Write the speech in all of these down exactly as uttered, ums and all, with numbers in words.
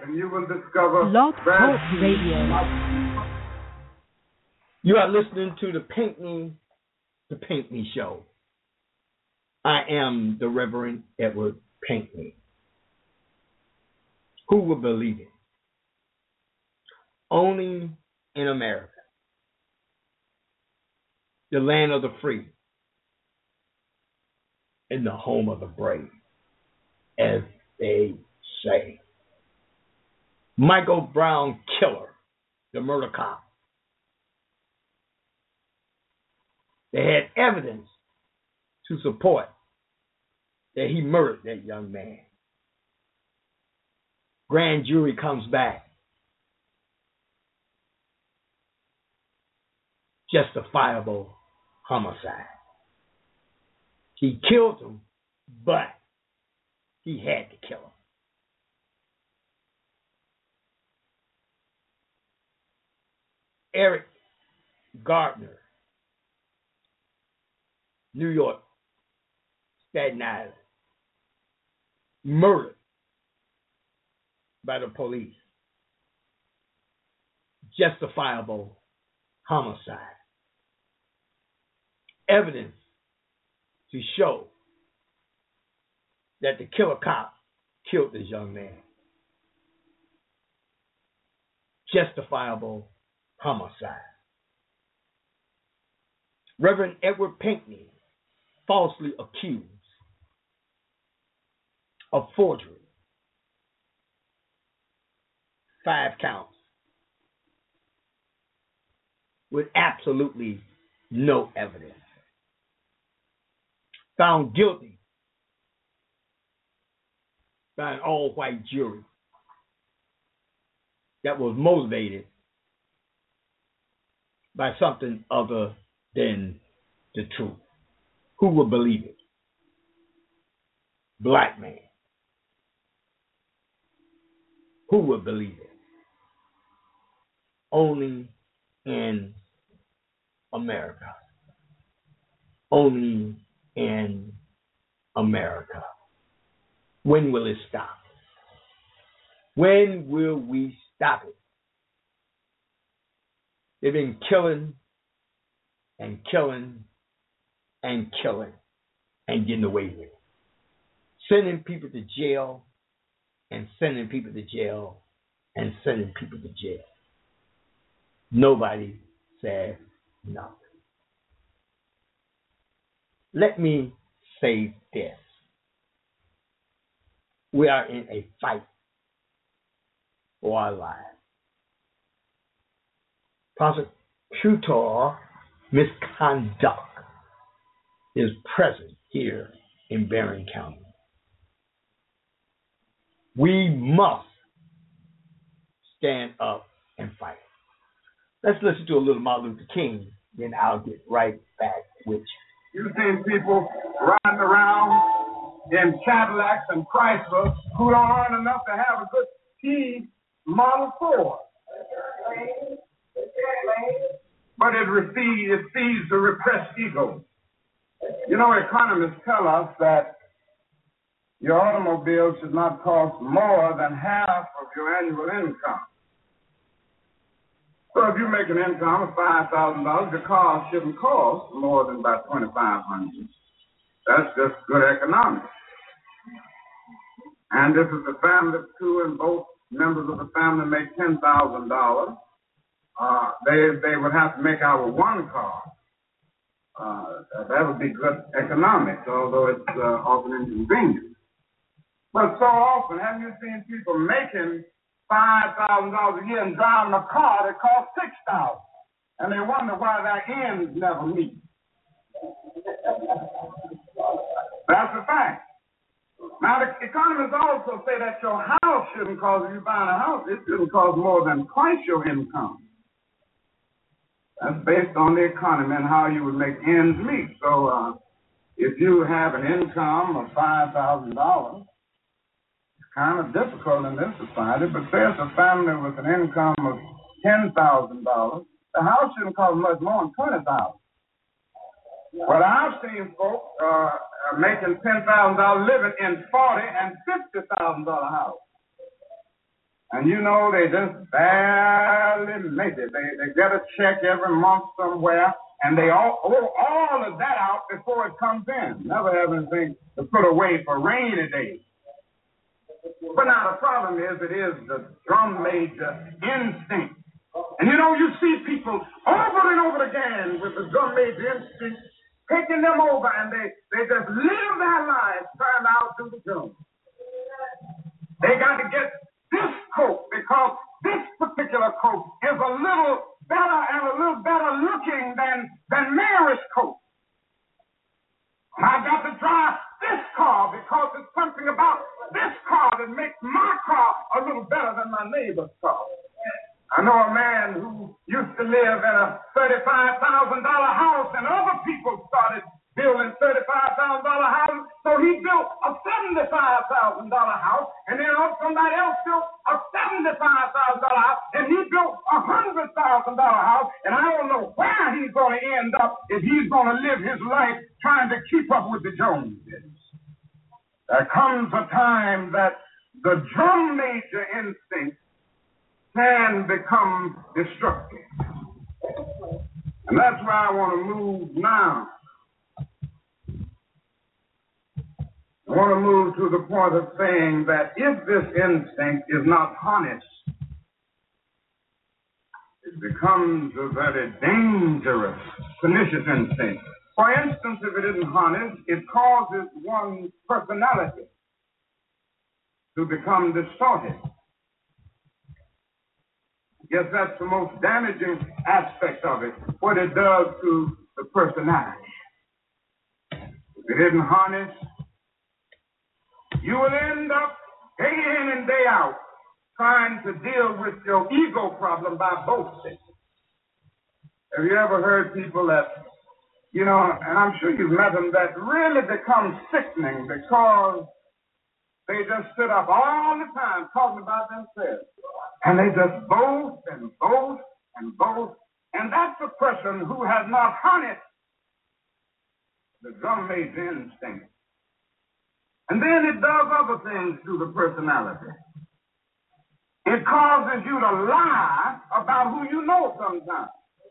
and you will discover Blog Talk Radio. You are listening to the Paint Me, the Paint Me Show. I am the Reverend Edward Pinkney. Who will believe it? Only in America, the land of the free, and the home of the brave, as they say. Michael Brown killer, the murder cop. They had evidence to support that he murdered that young man. Grand jury comes back. Justifiable homicide. He killed him, but he had to kill him. Eric Gardner, New York, Staten Island, murdered by the police. Justifiable homicide. Evidence to show that the killer cop killed this young man. Justifiable homicide. Reverend Edward Pinkney, falsely accused of forgery. Five counts. With absolutely no evidence. Found guilty by an all-white jury that was motivated by something other than the truth. Who will believe it? Black man. Who will believe it? Only in America. Only in America. When will it stop? When will we stop it? They've been killing and killing and killing and getting away with it. Sending people to jail and sending people to jail and sending people to jail. Nobody said nothing. Let me say this. We are in a fight for our lives. Prosecutor misconduct is present here in Barron County. We must stand up and fight. Let's listen to a little Martin Luther King, then I'll get right back with you. You've seen people riding around in Cadillacs and Chrysler who don't earn enough to have a good T Model Ford. But it feeds, it feeds the repressed ego. You know, economists tell us that your automobile should not cost more than half of your annual income. So if you make an income of five thousand dollars, your car shouldn't cost more than about twenty-five hundred dollars. That's just good economics. And if it's a family of two and both members of the family make ten thousand dollars, uh, they they would have to make out with one car. Uh, that would be good economics, although it's uh, often inconvenient. But so often, have you seen people making five thousand dollars a year and driving a car that costs six thousand dollars? And they wonder why their ends never meet. That's a fact. Now, the economists also say that your house shouldn't cost, if you buy a house, it shouldn't cost more than twice your income. That's based on the economy and how you would make ends meet. So uh, if you have an income of five thousand dollars, it's kind of difficult in this society, but say it's a family with an income of ten thousand dollars, the house shouldn't cost much more than twenty thousand dollars. But I've seen folks uh, making ten thousand dollars living in forty and fifty thousand dollar house. And you know, they just barely make it. They, they get a check every month somewhere, and they all owe all of that out before it comes in. Never have anything to put away for rainy days. But now the problem is, it is the drum major instinct. And you know, you see people over and over again with the drum major instinct taking them over, and they, they just live their lives trying to outdo the drum. They got to get this coat because this particular coat is a little better and a little better looking than, than Mary's coat. And I got to drive this car because there's something about this car that makes my car a little better than my neighbor's car. I know a man who used to live in a thirty-five thousand dollars house, and other people started building thirty-five thousand dollars houses, so he built a seventy-five thousand dollars house, and then somebody else built a seventy-five thousand dollars house, and he built a one hundred thousand dollars house, and I don't know where he's going to end up if he's going to live his life trying to keep up with the Joneses. There comes a time that the drum major instinct can become destructive. And that's where I want to move now. I want to move to the point of saying that if this instinct is not harnessed, it becomes a very dangerous, pernicious instinct. For instance, if it isn't harnessed, it causes one's personality to become distorted. Yes, that's the most damaging aspect of it, what it does to the personality. If it isn't harnessed, you will end up day in and day out trying to deal with your ego problem by boasting. Have you ever heard people that, you know, and I'm sure you've met them, that really become sickening because they just sit up all the time talking about themselves. And they just boast and boast and boast. And that's a person who has not harnessed the drum major instinct. And then it does other things to the personality. It causes you to lie about who you know sometimes.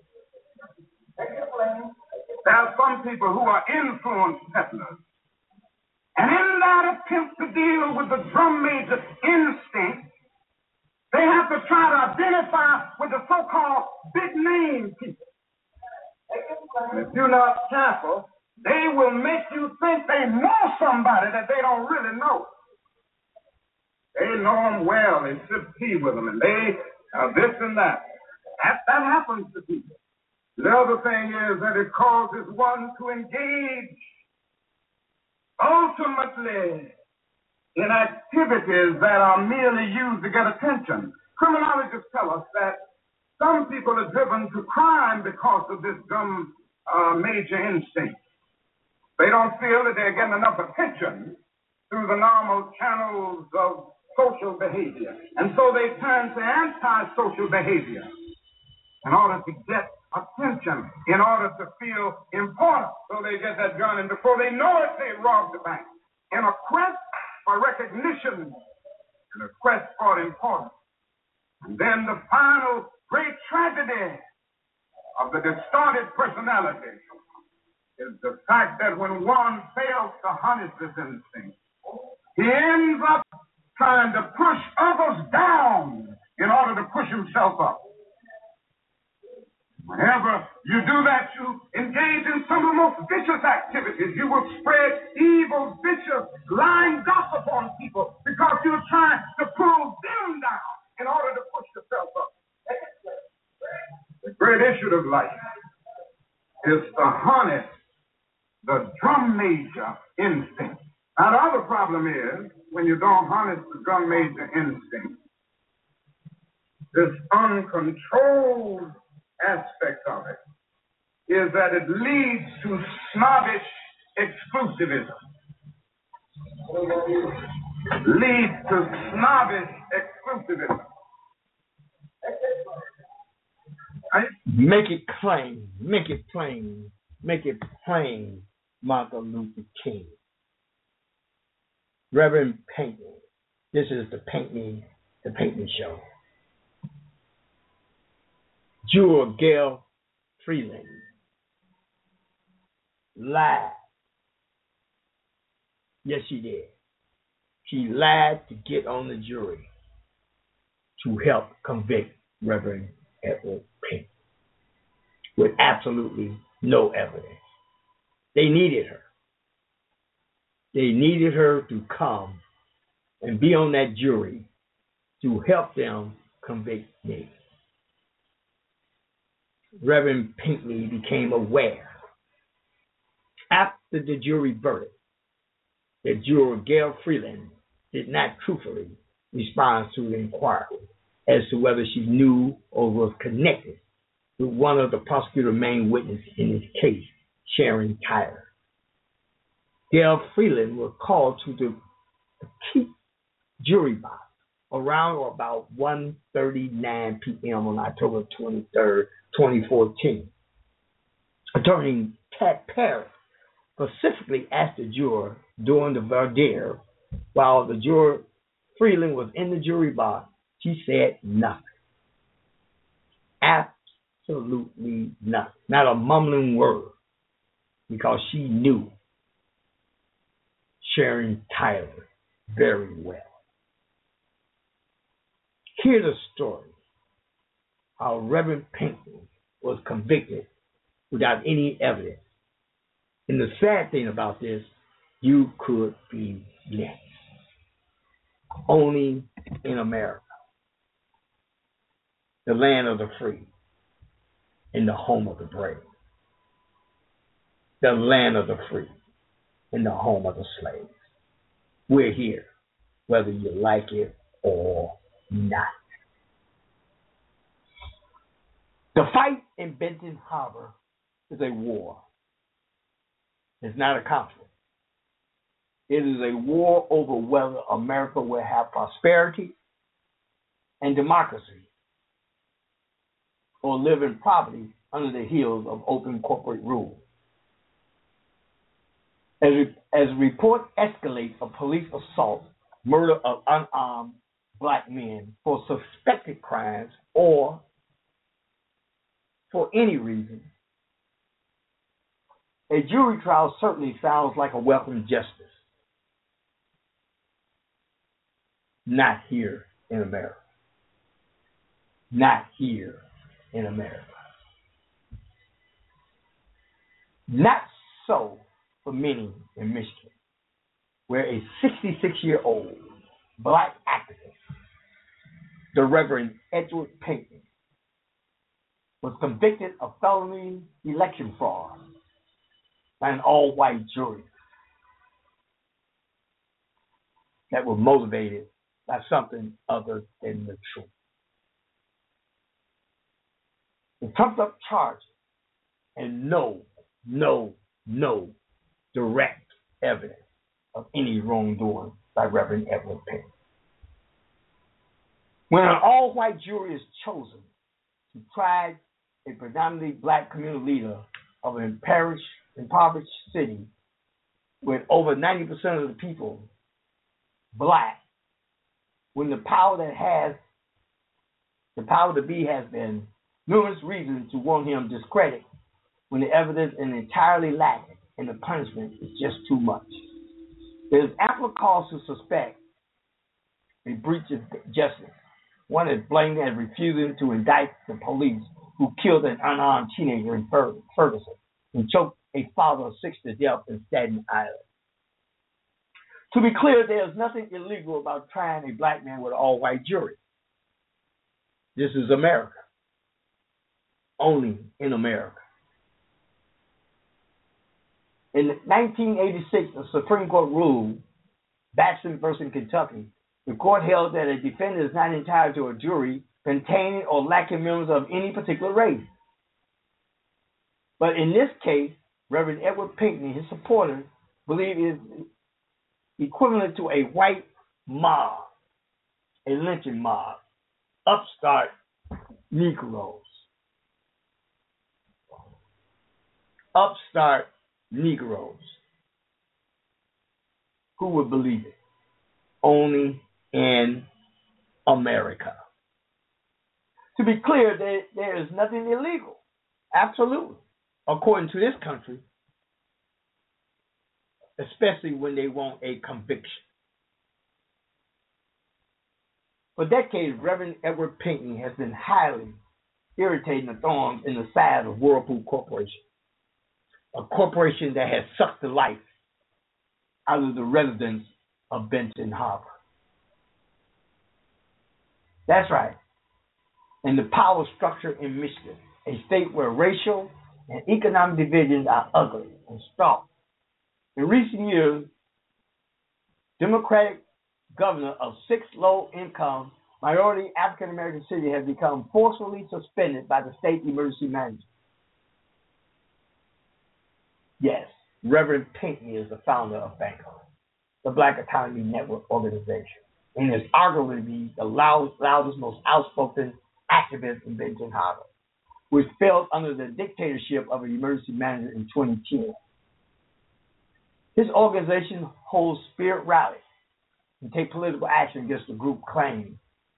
There are some people who are influence peddlers. And in that attempt to deal with the drum major instinct, they have to try to identify with the so-called big-name people. And if you're not careful, they will make you think they know somebody that they don't really know. They know them well. They sip tea with them, and they are this and that. That, that happens to people. The other thing is that it causes one to engage ultimately in activities that are merely used to get attention. Criminologists tell us that some people are driven to crime because of this dumb uh, major instinct. They don't feel that they're getting enough attention through the normal channels of social behavior. And so they turn to anti-social behavior in order to get attention, in order to feel important. So they get that gun, and before they know it, they rob the bank. In a quest for recognition, in a quest for importance. And then the final great tragedy of the distorted personality is the fact that when one fails to harness this instinct, he ends up trying to push others down in order to push himself up. Whenever you do that, you engage in some of the most vicious activities. You will spread evil, vicious, lying gossip on people because you're trying to pull them down in order to push yourself up. The great issue of life is to harness the drum major instinct. Now, the other problem is, when you don't harness the drum major instinct, this uncontrolled aspect of it is that it leads to snobbish exclusivism. Leads to snobbish exclusivism. Make it plain. Make it plain. Make it plain, Martin Luther King. Reverend Paint Me. This is the Paint Me The Pinckney Show. Juror Gail Freeland lied. Yes, she did. She lied to get on the jury to help convict Reverend Edward Pinckney with absolutely no evidence. They needed her. They needed her to come and be on that jury to help them convict me. Reverend Pinckney became aware after the jury verdict that juror Gail Freeland did not truthfully respond to the inquiry as to whether she knew or was connected with one of the prosecutor's main witnesses in this case, Sharon Tyler. Gail Freeland was called to the key jury box around or about one thirty-nine p.m. on October twenty-third, twenty fourteen. Attorney Pat Parrott specifically asked the juror during the voir dire, while the juror Freeland was in the jury box, she said nothing. Absolutely nothing. Not a mumbling word, because she knew Sharon Tyler very well. Here's the story how Reverend Pinckney was convicted without any evidence. And the sad thing about this, you could be next. Only in America, the land of the free and the home of the brave. The land of the free and the home of the slaves. We're here, whether you like it or not. The fight in Benton Harbor is a war. It's not a conflict. It is a war over whether America will have prosperity and democracy or live in poverty under the heels of open corporate rule. As, as reports escalate of police assault, murder of unarmed black men for suspected crimes or for any reason, a jury trial certainly sounds like a welcome justice. Not here in America. Not here in America. Not so for many in Michigan, where a sixty-six-year-old black activist, the Reverend Edward Pinckney, was convicted of felony election fraud by an all-white jury that was motivated by something other than the truth. The trumped-up charges and no, no, no direct evidence of any wrongdoing by Reverend Edward Pinckney. When an all-white jury is chosen to try a predominantly black community leader of an impoverished, impoverished city with over ninety percent of the people black, when the power that has, the power to be has been numerous reasons to want him discredited, when the evidence is entirely lacking and the punishment is just too much. There is ample cause to suspect a breach of justice. One is blamed as refusing to indict the police who killed an unarmed teenager in Ferguson and choked a father of six to death in Staten Island. To be clear, there is nothing illegal about trying a black man with an all-white jury. This is America. Only in America. In nineteen eighty-six, the Supreme Court ruled, Batson versus Kentucky, the court held that a defendant is not entitled to a jury containing or lacking members of any particular race. But in this case, Reverend Edward Pinckney and his supporters believe it is equivalent to a white mob, a lynching mob, upstart Negroes. Upstart Negroes. Who would believe it? Only in America. To be clear, there, there is nothing illegal, absolutely, according to this country, especially when they want a conviction. For decades, Reverend Edward Pinkney has been highly irritating the thorns in the side of Whirlpool Corporation, a corporation that has sucked the life out of the residents of Benton Harbor. That's right. In the power structure in Michigan, a state where racial and economic divisions are ugly and stark. In recent years, Democratic governor of six low-income minority African-American cities has become forcefully suspended by the state emergency manager. Yes, Reverend Pinkney is the founder of BANCO, the Black Autonomy Network organization, and is arguably the loudest, loudest most outspoken activist in Benton Harbor, which fell under the dictatorship of an emergency manager in twenty ten. His organization holds spirit rallies and take political action against the group claimed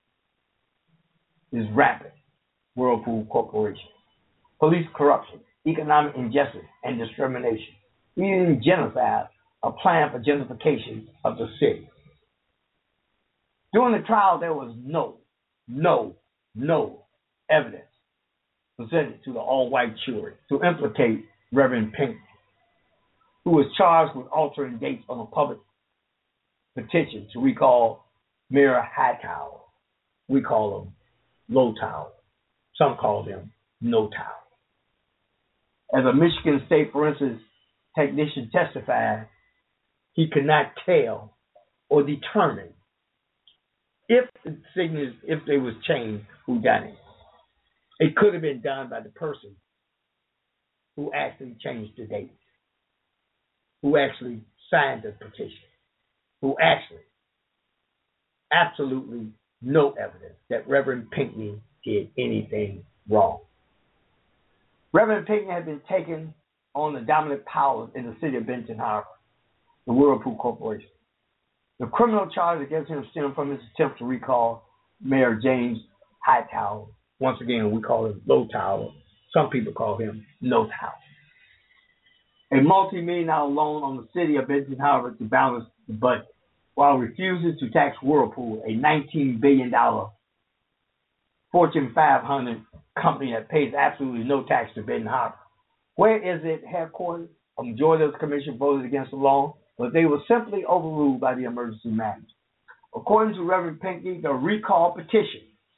is rampant Whirlpool Corporation, police corruption, economic injustice and discrimination, even genocide, a plan for gentrification of the city. During the trial, there was no, no, no evidence presented to the all-white jury to implicate Reverend Pinkney, who was charged with altering dates on a public petition to recall Mayor Hightower. We call him Low Tower. Some call him No Tower. As a Michigan State forensics technician testified, he could not tell or determine if the signatures, if they was changed, who done it. It could have been done by the person who actually changed the date, who actually signed the petition, who actually absolutely no evidence that Reverend Pinkney did anything wrong. Reverend Pinkney had been taken on the dominant powers in the city of Benton Harbor, the Whirlpool Corporation. The criminal charges against him stem from his attempt to recall Mayor James Hightower. Once again, we call him Low Tower. Some people call him No Tower. A multi-million dollar loan on the city of Benton Harbor to balance the budget, while refusing to tax Whirlpool, a nineteen billion dollars Fortune five hundred company that pays absolutely no tax to Benton Harbor. Where is it headquartered? A majority of the commission voted against the law, but they were simply overruled by the emergency manager. According to Reverend Pinkney, the recall petition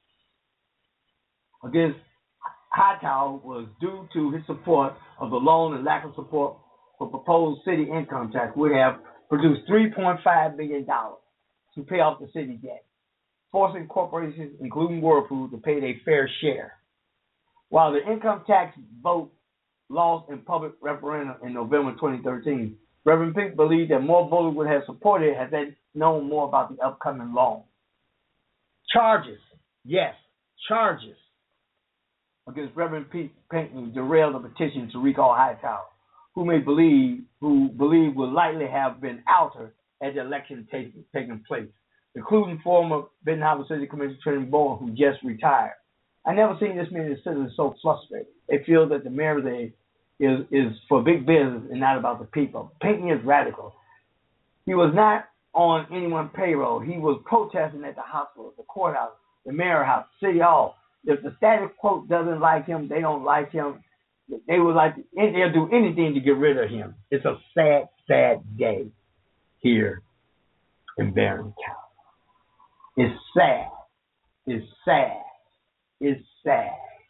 against Hightower was due to his support of the loan and lack of support for proposed city income tax would have produced three point five billion dollars to pay off the city debt, forcing corporations, including Whirlpool, to pay their fair share. While the income tax vote lost in public referendum in November twenty thirteen, Reverend Pink believed that more voters would have supported it had they known more about the upcoming loan. Charges, yes, charges against Reverend Pinkney derailed the petition to recall Hightower, who may believe who believe will likely have been altered at the election taking taking place, including former Benton Harbor City Commissioner Trent Bowen, who just retired. I never seen this many citizens so frustrated. They feel that the mayor there is is for big business and not about the people. Pinkney is radical. He was not on anyone's payroll. He was protesting at the hospital, the courthouse, the mayor house, city hall. If the status quo doesn't like him, they don't like him. They would like to, they'll do anything to get rid of him. It's a sad, sad day here in Barron County. It's sad. It's sad. It's sad.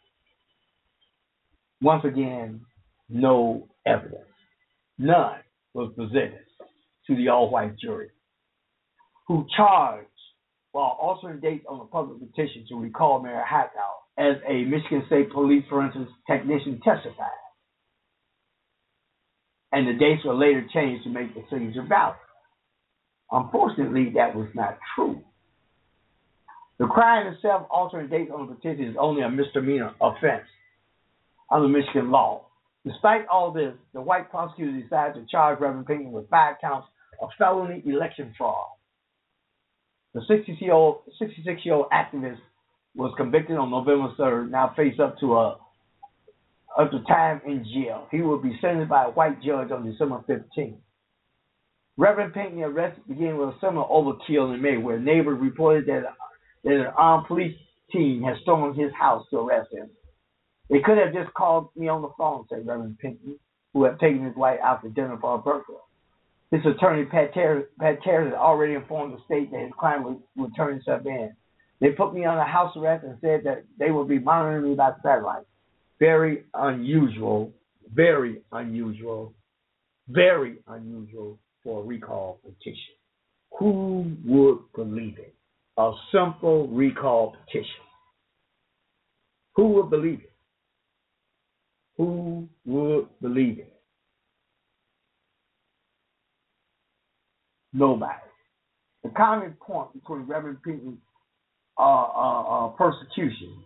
Once again, no evidence. None was presented to the all-white jury, who charged while altering dates on a public petition to recall Mayor Hightower, as a Michigan State Police forensics technician testified. And the dates were later changed to make the signature valid. Unfortunately, that was not true. The crime itself, altering dates on the petition, is only a misdemeanor offense under Michigan law. Despite all this, the white prosecutor decided to charge Reverend Pinkney with five counts of felony election fraud. The sixty-six-year-old activist was convicted on November third, now face up to a up to time in jail. He will be sentenced by a white judge on December fifteenth. Reverend Pinckney arrest began with a similar overkill in May, where neighbors reported that, that an armed police team had stormed his house to arrest him. They could have just called me on the phone, said Reverend Pinckney, who had taken his wife out for dinner for her birthday. His attorney, Pat Terry, Pat Terry, had already informed the state that his client would, would turn himself in. They put me on a house arrest and said that they would be monitoring me by satellite. Very unusual, very unusual, very unusual for a recall petition. Who would believe it? A simple recall petition. Who would believe it? Who would believe it? Nobody. The common point between Reverend Pinckney's uh, uh, uh, persecution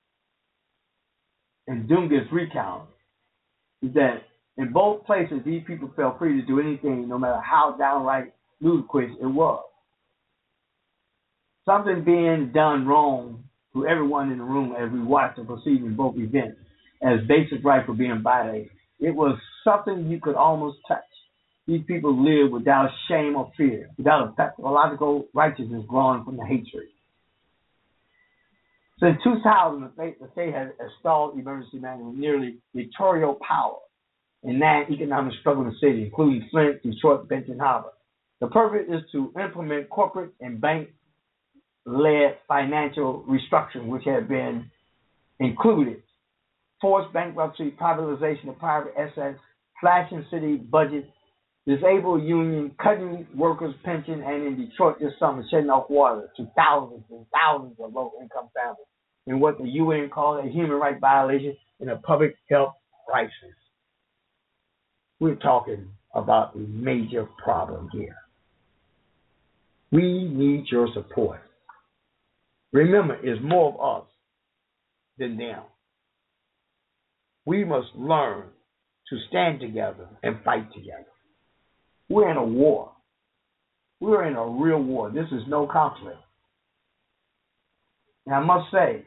and Dungas recount is that in both places, these people felt free to do anything, no matter how downright ludicrous it was. Something being done wrong to everyone in the room as we watched the proceedings in both events, as basic rights were being violated. It was something you could almost touch. These people lived without shame or fear, without a pathological righteousness growing from the hatred. Since two thousand, the state has installed emergency management with nearly dictatorial power in nine economic struggling cities, including Flint, Detroit, Benton Harbor. The purpose is to implement corporate and bank-led financial restructuring, which have been included forced bankruptcy, privatization of private assets, slashing city budgets, disabled union, cutting workers' pension, and in Detroit this summer, shutting off water to thousands and thousands of low-income families in what the U N called a human rights violation and a public health crisis. We're talking about a major problem here. We need your support. Remember, it's more of us than them. We must learn to stand together and fight together. We're in a war. We're in a real war. This is no conflict. And I must say,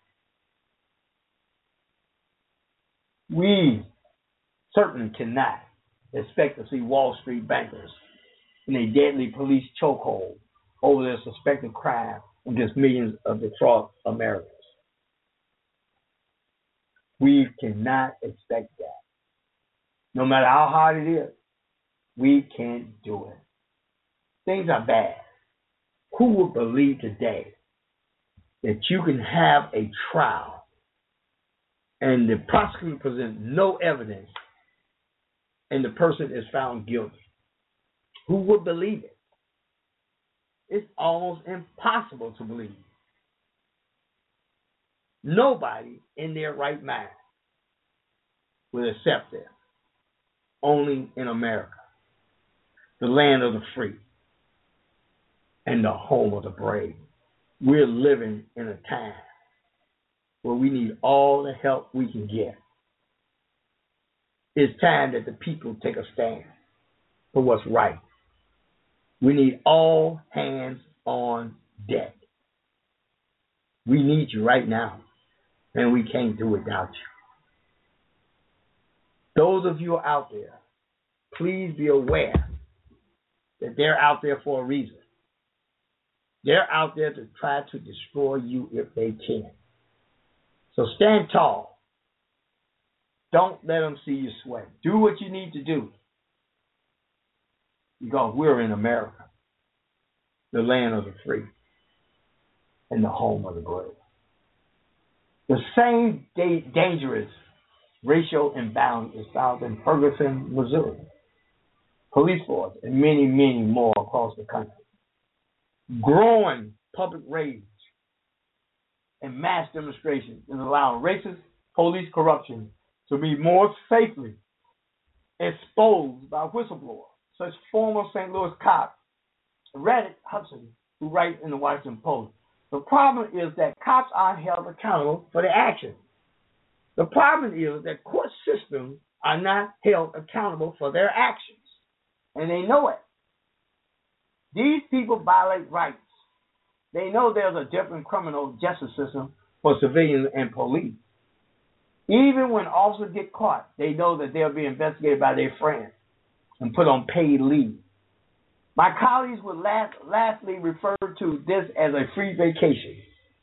we certainly cannot expect to see Wall Street bankers in a deadly police chokehold over their suspected crime against millions of defrauded Americans. We cannot expect that. No matter how hard it is, we can't do it. Things are bad. Who would believe today that you can have a trial and the prosecutor presents no evidence and the person is found guilty? Who would believe it? It's almost impossible to believe. Nobody in their right mind will accept this. Only in America, the land of the free and the home of the brave. We're living in a time where we need all the help we can get. It's time that the people take a stand for what's right. We need all hands on deck. We need you right now, and we can't do without you. Those of you out there, please be aware that they're out there for a reason. They're out there to try to destroy you if they can. So stand tall. Don't let them see you sweat. Do what you need to do. Because we're in America, the land of the free and the home of the brave. The same da- dangerous racial imbalance is found in Ferguson, Missouri, police force, and many, many more across the country. Growing public rage and mass demonstrations is allowing racist police corruption to be more safely exposed by whistleblowers, such former Saint Louis cop Reddit Hudson, who writes in the Washington Post. The problem is that cops aren't held accountable for their actions. The problem is that court systems are not held accountable for their actions, and they know it. These people violate rights They know there's a different criminal justice system for civilians and police. Even when officers get caught, they know that they'll be investigated by their friends and put on paid leave. My colleagues would last, lastly refer to this as a free vacation.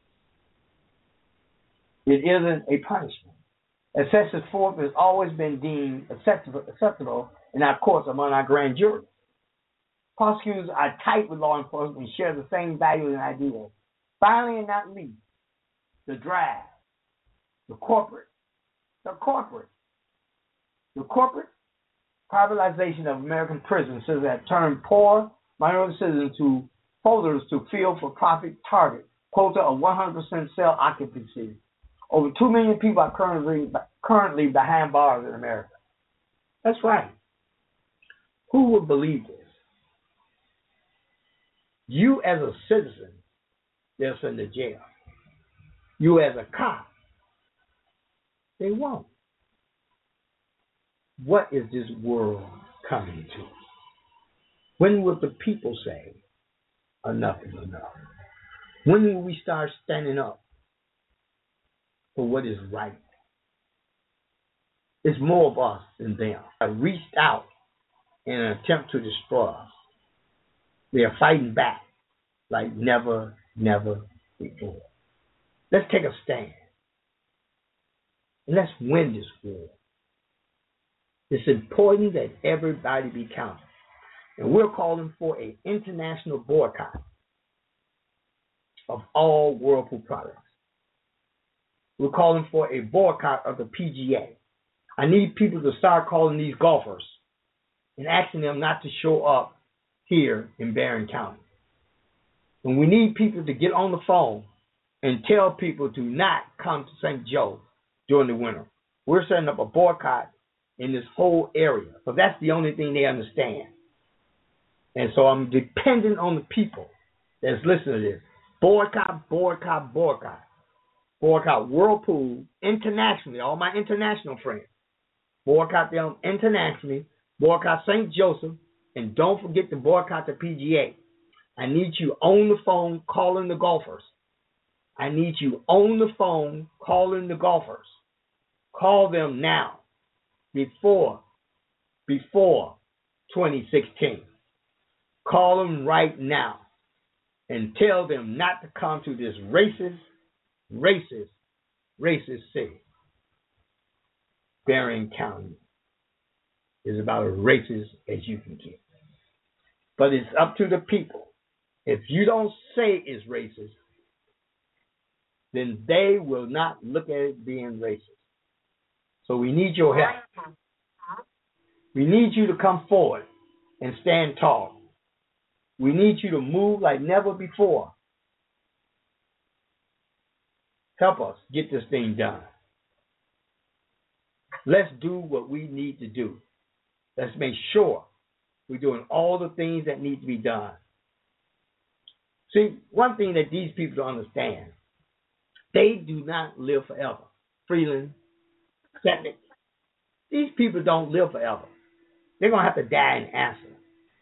It isn't a punishment. Excessive force has always been deemed acceptable, acceptable in our courts among our grand juries. Prosecutors are tight with law enforcement and share the same values and ideals. Finally, and not least, the drive, the corporate, the corporate, the corporate privatization of American prisons has turned poor minority citizens to folders to fill for profit target quota of one hundred percent cell occupancy. Over two million people are currently currently behind bars in America. That's right. Who would believe this? You as a citizen, they'll send to jail. You as a cop, they won't. What is this world coming to? When will the people say, enough is enough? When will we start standing up for what is right? It's more of us than them. I reached out in an attempt to destroy us. They are fighting back like never, never before. Let's take a stand. And let's win this war. It's important that everybody be counted. And we're calling for an international boycott of all Whirlpool products. We're calling for a boycott of the P G A. I need people to start calling these golfers and asking them not to show up here in Barron County. And we need people to get on the phone and tell people to not come to Saint Joe during the winter. We're setting up a boycott in this whole area. So that's the only thing they understand. And so I'm dependent on the people that's listening to this. Boycott, boycott, boycott. Boycott Whirlpool internationally, all my international friends. Boycott them internationally. Boycott Saint Joseph. And don't forget to boycott the P G A. I need you on the phone calling the golfers. I need you on the phone calling the golfers. Call them now. Before, before twenty sixteen. Call them right now and tell them not to come to this racist, racist, racist city. Barron County is about as racist as you can get. But it's up to the people. If you don't say it's racist, then they will not look at it being racist. So we need your help. We need you to come forward and stand tall. We need you to move like never before. Help us get this thing done. Let's do what we need to do. Let's make sure we're doing all the things that need to be done. See, one thing that these people don't understand, they do not live forever. Freeland, Setnick, these people don't live forever. They're going to have to die and answer.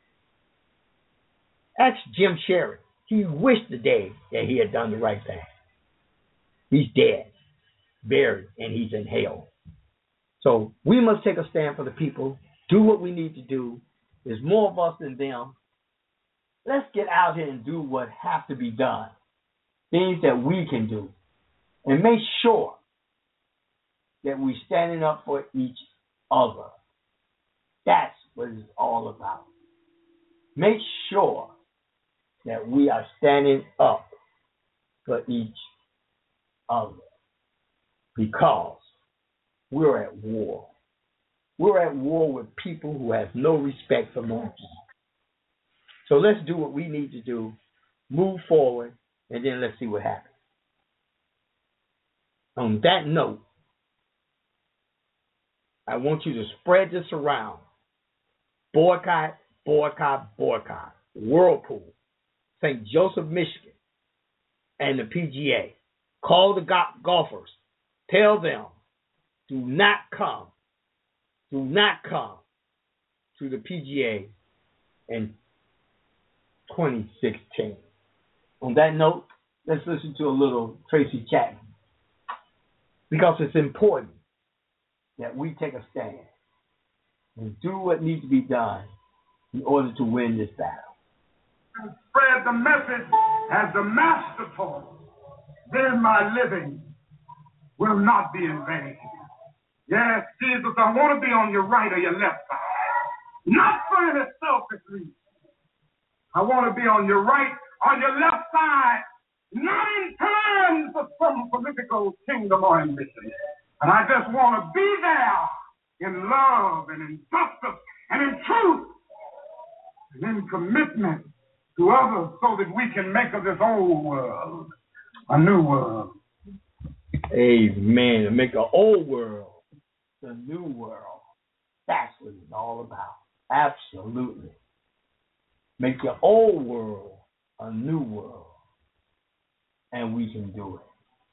Ask Jim Sherry. He wished the day that he had done the right thing. He's dead, buried, and he's in hell. So we must take a stand for the people, do what we need to do. There's more of us than them. Let's get out here and do what has to be done, things that we can do, and make sure that we're standing up for each other. That's what it's all about. Make sure that we are standing up for each other because we're at war. We're at war with people who have no respect for morals. So let's do what we need to do, move forward, and then let's see what happens. On that note, I want you to spread this around. Boycott, boycott, boycott. Whirlpool, Saint Joseph, Michigan, and the P G A. Call the go- golfers. Tell them, do not come, do not come to the P G A in twenty sixteen. On that note, let's listen to a little Tracy Chapman because it's important that we take a stand and do what needs to be done in order to win this battle. Spread the message as the master taught. Then my living will not be in vain. Yes, Jesus, I want to be on your right or your left side. Not for any selfish reason. I want to be on your right or your left side, not in terms of some political kingdom or ambition. But I just want to be there in love and in justice and in truth and in commitment to others so that we can make of this old world a new world. Amen. To make an old world the new world. That's what it's all about. Absolutely. Make your old world a new world. And we can do it.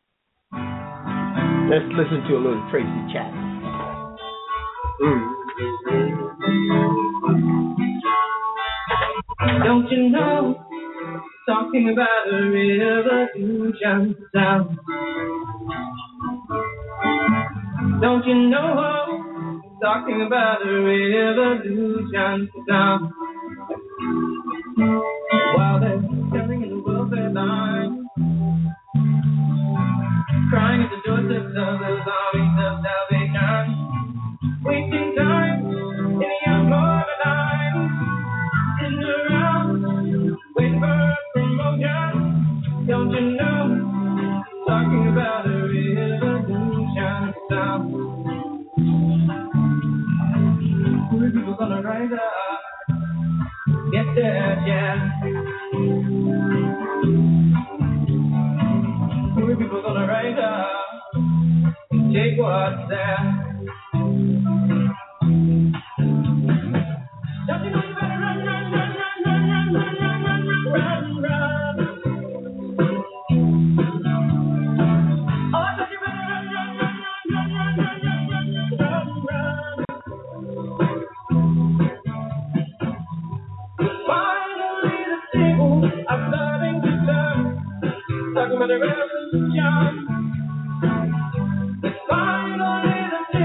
Let's listen to a little Tracy Chapman. Mm. Don't you know, talking about a revolution sound. Don't you know, talking about a revolution sound. While they're selling in the welfare line, crying at the doorsteps of those armies of salvation, wasting time in a young borderline, sitting around, waiting for a promotion. Don't you know, talking about a revolution sound. Poor people gonna rise up, get their chance. Poor people gonna rise up and take what's theirs. Don't you know you better run, run, run, run, run, run, run, run, run, run, run. Oh, don't you better run, run, run, run, run, run, run, run, run, run. Finally the tables are starting to turn. Talking about the revolution. Finally the